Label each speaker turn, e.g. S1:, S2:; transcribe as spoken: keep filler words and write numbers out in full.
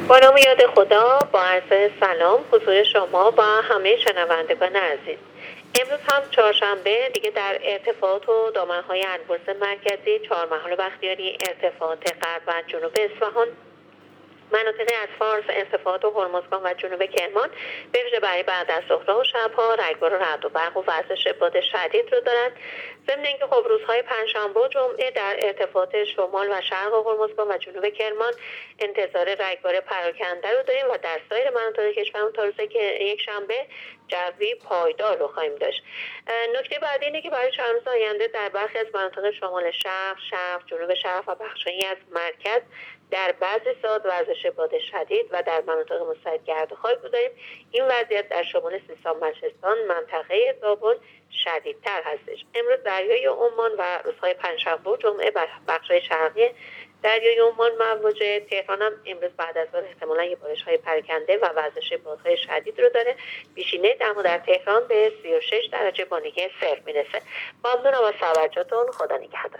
S1: با نام یاد خدا، با عرض سلام حضور شما و همه شنوندگان عزیز. امروز هم چهارشنبه دیگه در ارتفاعات و دامنهای البرز مرکزی چهارمحال بختیاری، ارتفاعات غرب و جنوب اصفهان، مناطقی از فارس، ارتفاعات و هرمزگان و جنوب کرمان به ویژه برای بعد از ظهرها و شبها رگبار و رعد و برق و وزش باد شدید رو دارند. ضمن اینکه خب روزهای پنجشنبه و جمعه در ارتفاعات شمال و شرق و هرمزگان و جنوب کرمان انتظار رگبار پراکنده رو داریم و در سایر مناطق کشور تا روزی که یک شنبه جوی پایدار رو خواهیم داشت. نکته بعدی اینه که برای چند روز آینده در برخی از مناطق شمال شرق، شرق، جنوب شرق و بخشایی از مرکز در بعضی ساعات وزش باد شدید و در مناطق مستعد گرد و خاک داریم. این وضعیت در شمال سیستان، بلوچستان، منطقه زابل شدیدتر هستش. امروز دریای عمان و روزهای پنجشنبه و جمعه بخشای شرقی دریای عمان مواجه. تهران هم امروز بعد از ظهر احتمالاً یه بارش‌های پراکنده و وزش بادهای شدید رو داره. بیشینه دما در تهران به سی و شش درجه با نگه صفر میرسه. ممنونم از توجهتون. خدا نگهدار.